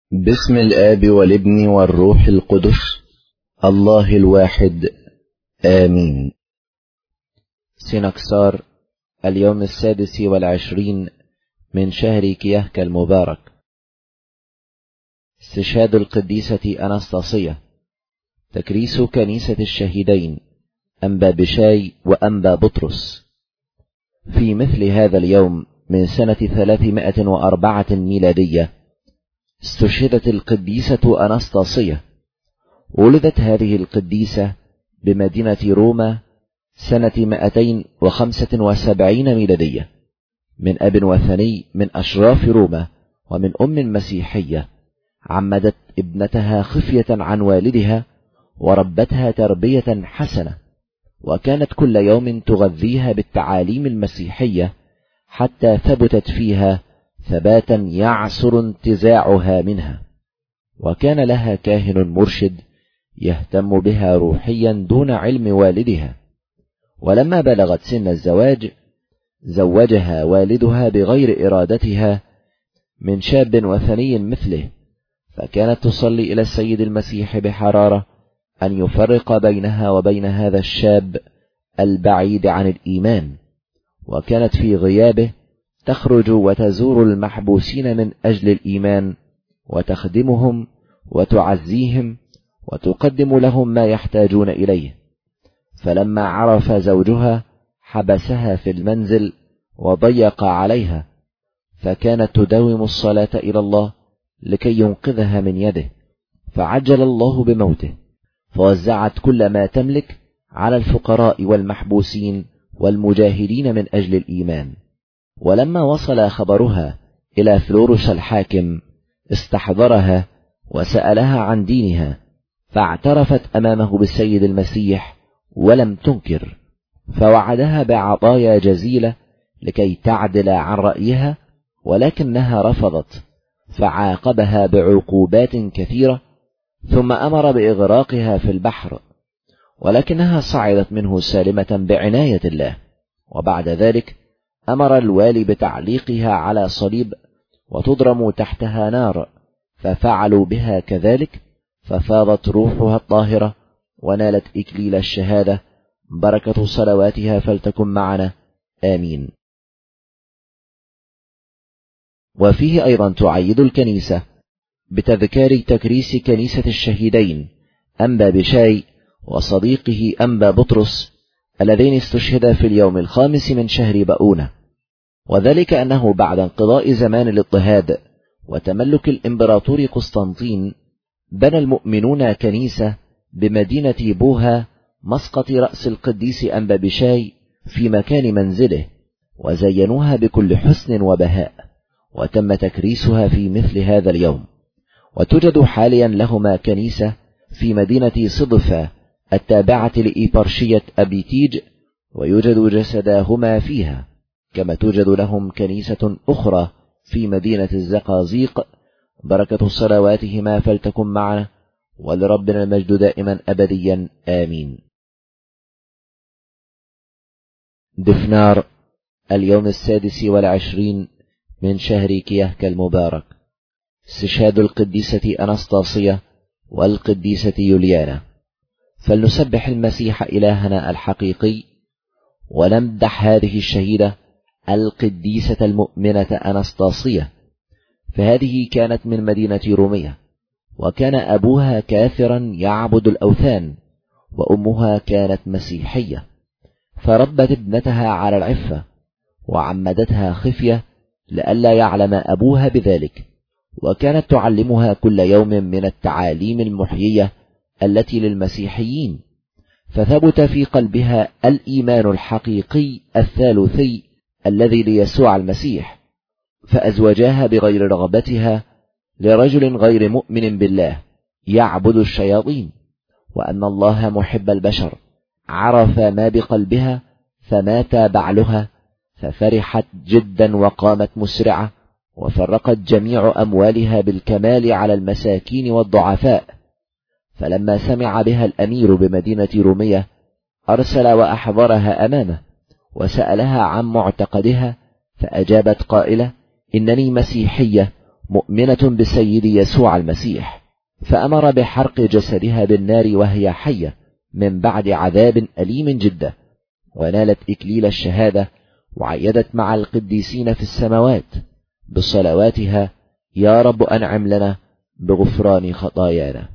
باسم الآب والابن والروح القدس الله الواحد آمين. سنكسار اليوم 26 من شهر كيهك المبارك. استشهاد القديسة أنسطاسية. تكريس كنيسة الشهيدين أنبا بشاي وأنبا بطرس. في مثل هذا اليوم من سنة 304 ميلادية استشهدت القديسة أنسطاسية. ولدت هذه القديسة بمدينة روما سنة 275 ميلادية من أب وثني من أشراف روما ومن أم مسيحية. عمدت ابنتها خفية عن والدها وربتها تربية حسنة، وكانت كل يوم تغذيها بالتعاليم المسيحية حتى ثبتت فيها ثباتا يعسر انتزاعها منها. وكان لها كاهن مرشد يهتم بها روحيا دون علم والدها. ولما بلغت سن الزواج زوجها والدها بغير إرادتها من شاب وثني مثله، فكانت تصلي إلى السيد المسيح بحرارة أن يفرق بينها وبين هذا الشاب البعيد عن الإيمان. وكانت في غيابه تخرج وتزور المحبوسين من أجل الإيمان وتخدمهم وتعزيهم وتقدم لهم ما يحتاجون إليه. فلما عرف زوجها حبسها في المنزل وضيق عليها، فكانت تداوم الصلاة إلى الله لكي ينقذها من يده، فعجل الله بموته، فوزعت كل ما تملك على الفقراء والمحبوسين والمجاهدين من أجل الإيمان. ولما وصل خبرها إلى فلورس الحاكم استحضرها وسألها عن دينها، فاعترفت أمامه بالسيد المسيح ولم تنكر، فوعدها بعطايا جزيلة لكي تعدل عن رأيها، ولكنها رفضت، فعاقبها بعقوبات كثيرة، ثم أمر بإغراقها في البحر، ولكنها صعدت منه سالمة بعناية الله. وبعد ذلك أمر الوالي بتعليقها على صليب وتضرم تحتها نار، ففعلوا بها كذلك، ففاضت روحها الطاهرة ونالت إكليل الشهادة. بركة صلواتها فلتكن معنا آمين. وفيه أيضا تعيد الكنيسة بتذكار تكريس كنيسة الشهيدين أنبا بشاي وصديقه أنبا بطرس اللذين استشهدا في اليوم 5 من شهر بؤونة، وذلك أنه بعد انقضاء زمان الاضطهاد وتملك الإمبراطور قسطنطين بنى المؤمنون كنيسة بمدينة بوها مسقط رأس القديس أنبا بشاي في مكان منزله، وزينوها بكل حسن وبهاء، وتم تكريسها في مثل هذا اليوم. وتوجد حاليا لهما كنيسة في مدينة صدفة التابعة لإيبارشية أبيتيج، ويوجد جسداهما فيها، كما توجد لهم كنيسة أخرى في مدينة الزقازيق. بركة صلواتهما فلتكن معنا، ولربنا المجد دائما أبديا آمين. دفنار اليوم 26 من شهر كيهك المبارك. استشهاد القديسة أنسطاسية والقديسة يوليانا. فلنسبح المسيح إلهنا الحقيقي ونمدح هذه الشهيدة القديسة المؤمنة أنسطاسية. فهذه كانت من مدينة رومية، وكان أبوها كافرا يعبد الأوثان، وأمها كانت مسيحية، فربت ابنتها على العفة وعمدتها خفية لئلا يعلم أبوها بذلك، وكانت تعلمها كل يوم من التعاليم المحيية التي للمسيحيين، فثبت في قلبها الإيمان الحقيقي الثالوثي الذي ليسوع المسيح، فأزوجاها بغير رغبتها لرجل غير مؤمن بالله يعبد الشياطين. وأن الله محب البشر عرف ما بقلبها، فمات بعلها، ففرحت جدا وقامت مسرعة، وفرقت جميع أموالها بالكمال على المساكين والضعفاء. فلما سمع بها الأمير بمدينة رومية أرسل وأحضرها أمامه وسألها عن معتقدها، فأجابت قائلة: إنني مسيحية مؤمنة بسيد يسوع المسيح، فأمر بحرق جسدها بالنار وهي حية من بعد عذاب أليم جدا، ونالت إكليل الشهادة، وعيدت مع القديسين في السماوات بصلواتها: يا رب أنعم لنا بغفران خطايانا.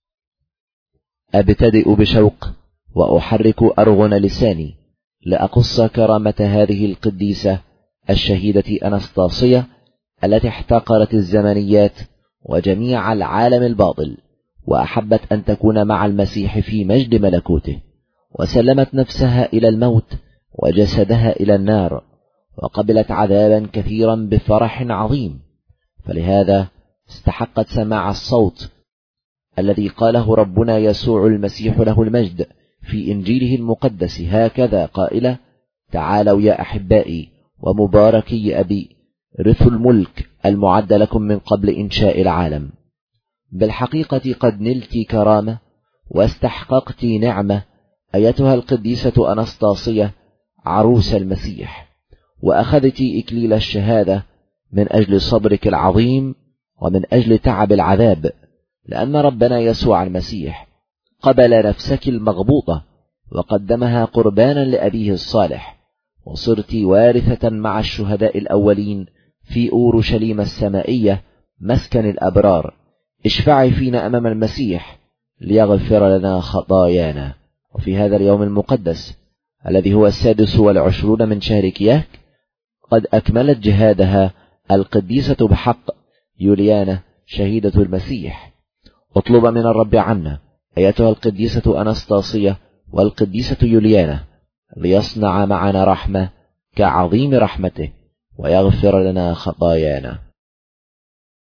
أبتدئ بشوق وأحرك أرغن لساني لأقص كرامة هذه القديسة الشهيدة أنستاسية، التي احتقرت الزمنيات وجميع العالم الباطل، وأحبت أن تكون مع المسيح في مجد ملكوته، وسلمت نفسها إلى الموت وجسدها إلى النار، وقبلت عذابا كثيرا بفرح عظيم. فلهذا استحقت سماع الصوت الذي قاله ربنا يسوع المسيح له المجد في إنجيله المقدس هكذا قائلة: تعالوا يا أحبائي ومباركي أبي، رثوا الملك المعد لكم من قبل إنشاء العالم. بالحقيقة قد نلت كرامة واستحققت نعمة أيتها القديسة أنستاسية عروس المسيح، وأخذت إكليل الشهادة من أجل صبرك العظيم ومن أجل تعب العذاب، لأن ربنا يسوع المسيح قبل نفسك المغبوطة وقدمها قربانا لأبيه الصالح، وصرت وارثة مع الشهداء الأولين في أورشليم السمائية مسكن الأبرار. اشفعي فينا أمام المسيح ليغفر لنا خطايانا. وفي هذا اليوم المقدس الذي هو 26 من شهر كياك، قد أكملت جهادها القديسة بحق يوليانا شهيدة المسيح. اطلب من الرب عنا أيتها القديسة أنستاسية والقديسة يوليانا ليصنع معنا رحمة كعظيم رحمته ويغفر لنا خطايانا.